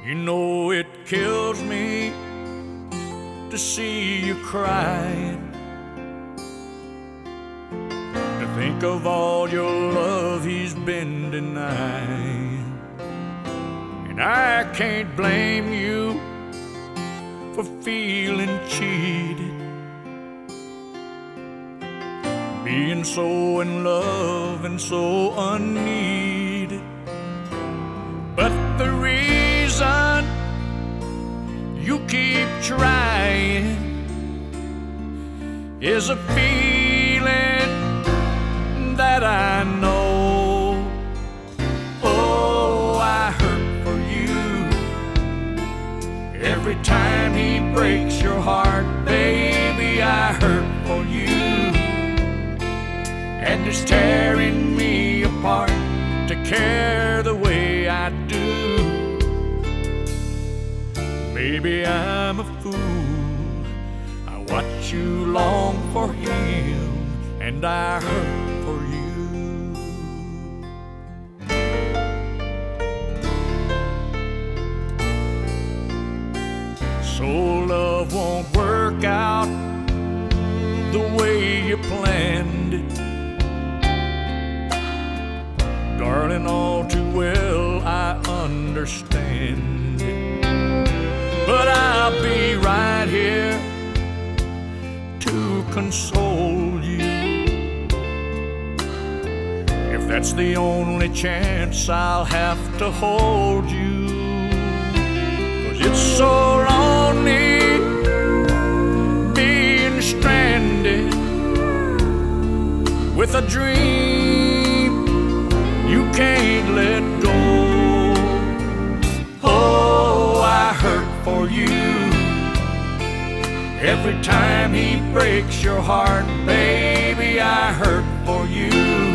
You know it kills me to see you crying, to think of all your love he's been denying. And I can't blame you for feeling cheated, being so in love and so unneeded. But the reason you keep trying is a feeling that I know. Oh, I hurt for you every time he breaks your heart, baby. I hurt for you, and it's tearing me apart to care the way I do. Maybe I'm a fool. I watch you long for him, and I hurt for you. So love won't work out the way you planned it, darling, all too well I understand it. But I'll be right here to console you, if that's the only chance I'll have to hold you. 'Cause it's so lonely being stranded with a dream you can't let go. Oh, I hurt for you every time he breaks your heart, baby. I hurt for you,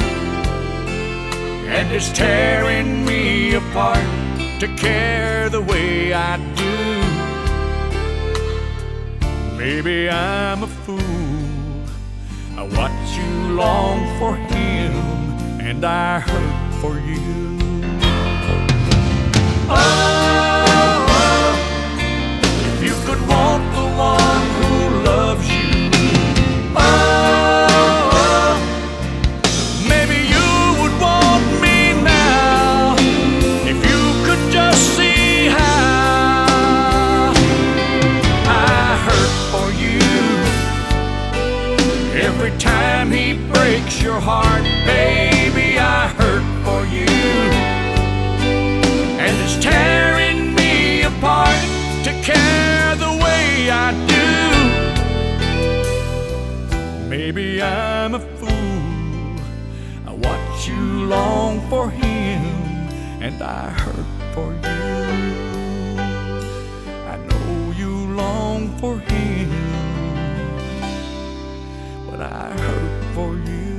and it's tearing me apart to care the way I do. Maybe I'm a fool. I watch you long for him, and I hurt for you. Oh, if you could want the one who loves you, oh, maybe you would want me now, if you could just see how I hurt for you every time he breaks your heart, baby. I hurt for you, and it's tearing me apart to care the way I do. Maybe I'm a fool. I watch you long for him, and I hurt for you. I know you long for him, but I hurt for you.